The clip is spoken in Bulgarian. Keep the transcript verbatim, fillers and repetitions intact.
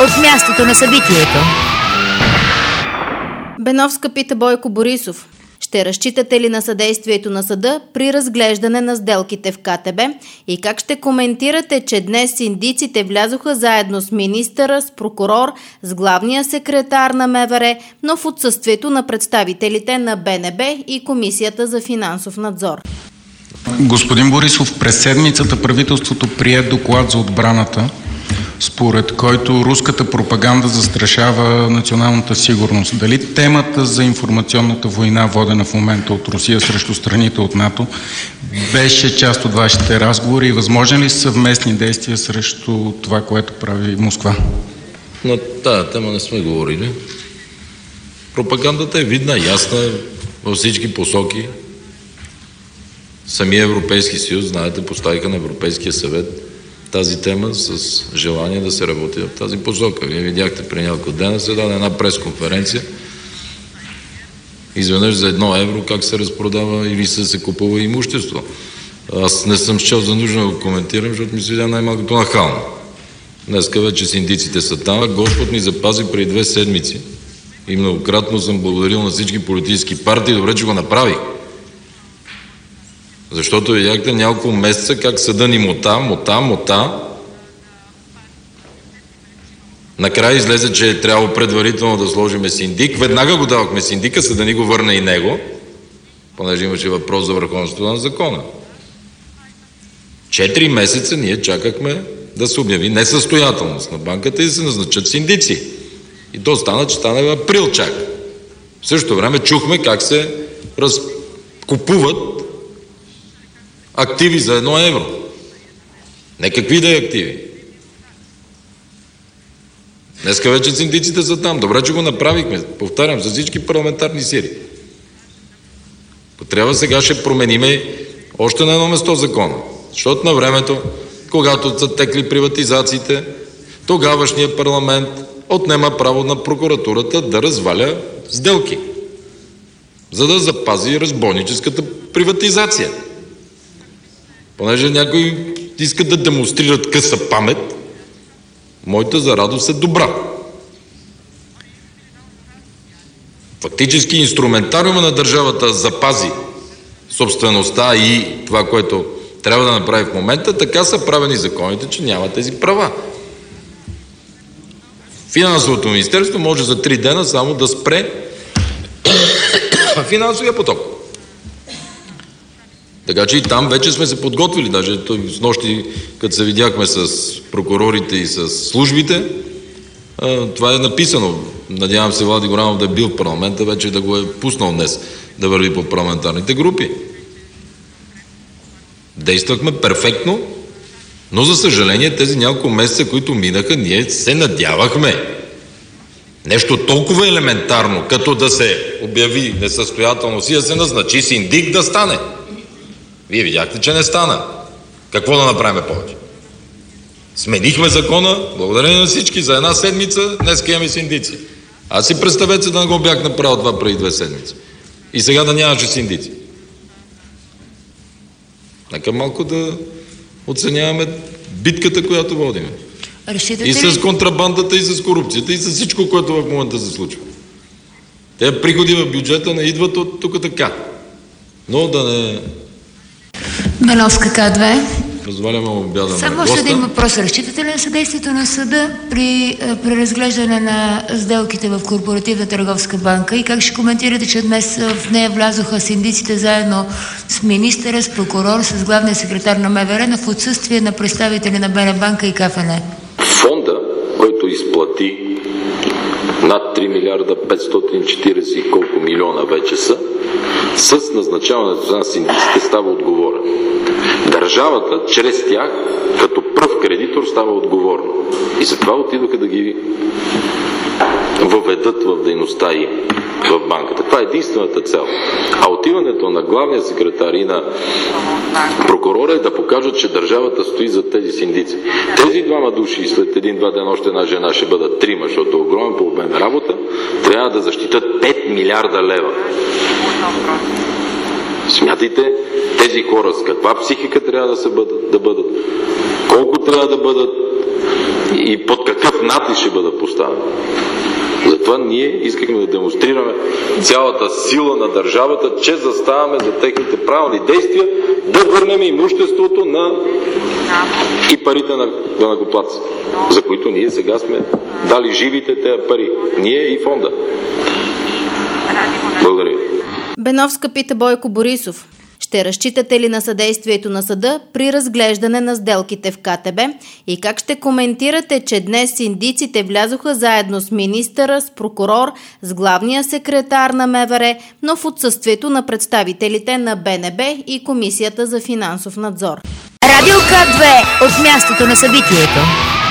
от мястото на събитието. Беновска пита Бойко Борисов: ще разчитате ли на съдействието на съда при разглеждане на сделките в КТБ и как ще коментирате, че днес синдиците влязоха заедно с министъра, с прокурор, с главния секретар на МВР, но в отсъствието на представителите на БНБ и Комисията за финансов надзор? Господин Борисов, през седмицата правителството прие доклад за отбраната, според който руската пропаганда застрашава националната сигурност. Дали темата за информационната война, водена в момента от Русия срещу страните от НАТО, беше част от вашите разговори и възможни ли са съвместни действия срещу това, което прави Москва? На тая тема не сме говорили. Пропагандата е видна, ясна във всички посоки. Самия Европейски съюз, знаете, поставиха на Европейския съвет тази тема с желание да се работи в тази посока. Вие видяхте при няколко дена се даде една пресконференция. Изведнъж за едно евро как се разпродава или се, се купува имущество. Аз не съм счел за нужно да го коментирам, защото ми се видя най-малкото нахално. Днеска вече синдиците са там. Господ ни запази преди две седмици и многократно съм благодарил на всички политически партии. Добре, че го направих. Защото видяхте няколко месеца как съда ни мота, мота, мота. Накрая излезе, че е трябвало предварително да сложиме синдик. Веднага го давахме синдика, съда ни го върна и него, понеже имаше въпрос за върховенството на закона. Четири месеца ние чакахме да се обяви несъстоятелност на банката и да се назначат синдици. И то стана, че стана в април чак. В същото време чухме как се разкупуват активи за едно евро. Не какви да е активи. Днеска вече синдиците са там. Добре, че го направихме. Повтарям, за всички парламентарни сили. Трябва сега ще промениме още на едно место закона. Защото на времето, когато са текли приватизациите, тогавашният парламент отнема право на прокуратурата да разваля сделки, за да запази разбойническата приватизация. Понеже някои искат да демонстрират къса памет, моята за радост е добра. Фактически инструментариума на държавата запази собствеността и това, което трябва да направи в момента, така са правени законите, че няма тези права. Финансовото министерство може за три дена само да спре финансовия поток. Така че и там вече сме се подготвили. Даже с нощи, като се видяхме с прокурорите и с службите, това е написано. Надявам се Влади Горанов да е бил в парламента, вече да го е пуснал днес да върви по парламентарните групи. Действахме перфектно, но за съжаление тези няколко месеца, които минаха, ние се надявахме нещо толкова елементарно, като да се обяви несъстоятелност и да се назначи синдик, да стане. Вие видяхте, че не стана. Какво да направим повече? Сменихме закона, благодарение на всички, за една седмица, днес имаме синдици. Аз си представете да не го бях направил това преди две седмици. И сега да нямаше синдици. Нека малко да оценяваме битката, която водиме. Решите и с ли? контрабандата, и с корупцията, и с всичко, което в момента се случва. Те приходи в бюджета не идват от тук така. Но да не... Беновска К2. Позволяме обяда на Само госта. още един въпрос. Разчитате ли на съдействието на съда при, при разглеждане на сделките в Корпоративна търговска банка и как ще коментирате, че днес в нея влязоха синдиците заедно с министъра, с прокурор, с главния секретар на МВР, но в отсъствие на представители на БН банка и КФН? Фонда, който изплати над три милиарда петстотин и четиридесет и колко милиона вече са, с назначаването на синдиците става отговорен. Държавата, чрез тях, като пръв кредитор, става отговорна. И затова отидоха да ги въведат в дейността и в банката. Това е единствената цел. А отиването на главния секретар и на прокурора е да покажат, че държавата стои за тези синдици. Тези двама души, след един-два ден още една жена ще бъдат трима, защото е огромен по обем работа, трябва да защитат пет милиарда лева. Смятайте тези хора с каква психика трябва да се бъдат, да бъдат, колко трябва да бъдат и под какъв натиск ще бъдат поставени. Затова ние искахме да демонстрираме цялата сила на държавата, че заставаме за техните правилни действия, да върнем имуществото на и парите на данъкоплатци, за които ние сега сме дали живите тези пари. Ние и фонда. Благодаря ви. Беновска пита Бойко Борисов: ще разчитате ли на съдействието на съда при разглеждане на сделките в КТБ и как ще коментирате, че днес синдиците влязоха заедно с министъра, с прокурор, с главния секретар на МВР, но в отсъствието на представителите на БНБ и Комисията за финансов надзор? Радио К две от мястото на събитието.